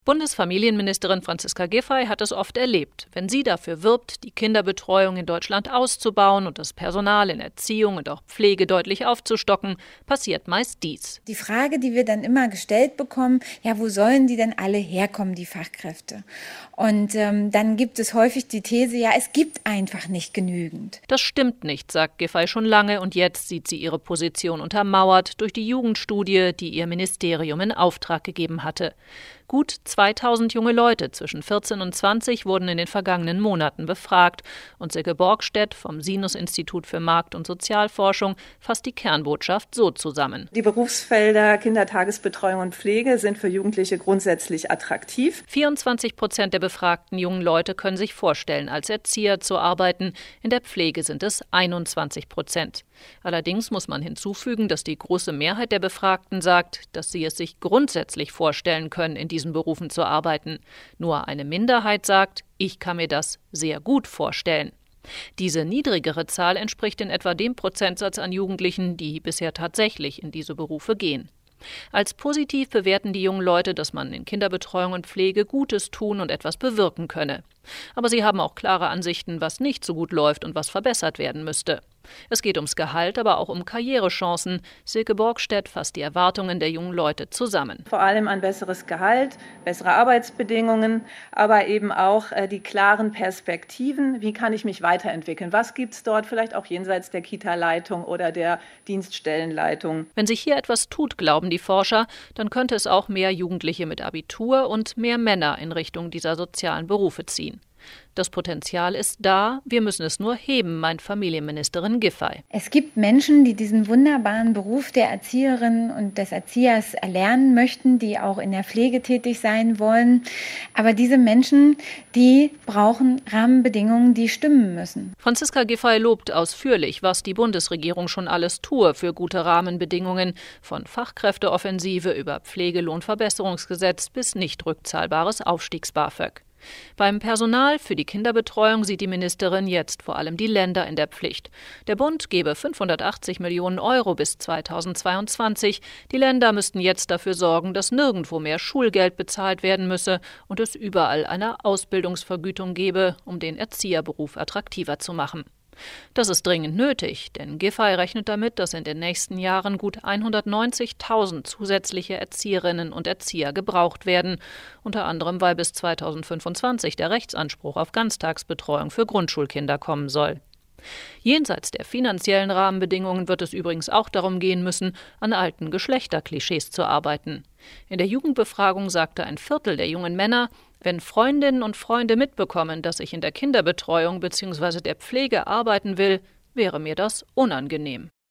Bundesfamilienministerin Franziska Giffey hat es oft erlebt. Wenn sie dafür wirbt, die Kinderbetreuung in Deutschland auszubauen und das Personal in Erziehung und auch Pflege deutlich aufzustocken, passiert meist dies. Die Frage, die wir dann immer gestellt bekommen, ja, wo sollen die denn alle herkommen, die Fachkräfte? Und dann gibt es häufig die These, ja, es gibt einfach nicht genügend. Das stimmt nicht, sagt Giffey schon lange, und jetzt sieht sie ihre Position untermauert durch die Jugendstudie, die ihr Ministerium in Auftrag gegeben hatte. Gut 2000 junge Leute zwischen 14 und 20 wurden in den vergangenen Monaten befragt. Und Silke Borgstedt vom Sinus-Institut für Markt- und Sozialforschung fasst die Kernbotschaft so zusammen. Die Berufsfelder Kindertagesbetreuung und Pflege sind für Jugendliche grundsätzlich attraktiv. 24% der befragten jungen Leute können sich vorstellen, als Erzieher zu arbeiten. In der Pflege sind es 21%. Allerdings muss man hinzufügen, dass die große Mehrheit der Befragten sagt, dass sie es sich grundsätzlich vorstellen können, in diesen Berufen zu arbeiten. Nur eine Minderheit sagt, ich kann mir das sehr gut vorstellen. Diese niedrigere Zahl entspricht in etwa dem Prozentsatz an Jugendlichen, die bisher tatsächlich in diese Berufe gehen. Als positiv bewerten die jungen Leute, dass man in Kinderbetreuung und Pflege Gutes tun und etwas bewirken könne. Aber sie haben auch klare Ansichten, was nicht so gut läuft und was verbessert werden müsste. Es geht ums Gehalt, aber auch um Karrierechancen. Silke Borgstedt fasst die Erwartungen der jungen Leute zusammen. Vor allem an besseres Gehalt, bessere Arbeitsbedingungen, aber eben auch die klaren Perspektiven. Wie kann ich mich weiterentwickeln? Was gibt es dort vielleicht auch jenseits der Kita-Leitung oder der Dienststellenleitung? Wenn sich hier etwas tut, glauben die Forscher, dann könnte es auch mehr Jugendliche mit Abitur und mehr Männer in Richtung dieser sozialen Berufe ziehen. Das Potenzial ist da, wir müssen es nur heben, meint Familienministerin Giffey. Es gibt Menschen, die diesen wunderbaren Beruf der Erzieherin und des Erziehers erlernen möchten, die auch in der Pflege tätig sein wollen. Aber diese Menschen, die brauchen Rahmenbedingungen, die stimmen müssen. Franziska Giffey lobt ausführlich, was die Bundesregierung schon alles tue für gute Rahmenbedingungen, von Fachkräfteoffensive über Pflegelohnverbesserungsgesetz bis nicht rückzahlbares Aufstiegs-BAföG. Beim Personal für die Kinderbetreuung sieht die Ministerin jetzt vor allem die Länder in der Pflicht. Der Bund gebe 580 Millionen Euro bis 2022. Die Länder müssten jetzt dafür sorgen, dass nirgendwo mehr Schulgeld bezahlt werden müsse und es überall eine Ausbildungsvergütung gebe, um den Erzieherberuf attraktiver zu machen. Das ist dringend nötig, denn Giffey rechnet damit, dass in den nächsten Jahren gut 190.000 zusätzliche Erzieherinnen und Erzieher gebraucht werden, unter anderem weil bis 2025 der Rechtsanspruch auf Ganztagsbetreuung für Grundschulkinder kommen soll. Jenseits der finanziellen Rahmenbedingungen wird es übrigens auch darum gehen müssen, an alten Geschlechterklischees zu arbeiten. In der Jugendbefragung sagte ein Viertel der jungen Männer, wenn Freundinnen und Freunde mitbekommen, dass ich in der Kinderbetreuung bzw. der Pflege arbeiten will, wäre mir das unangenehm.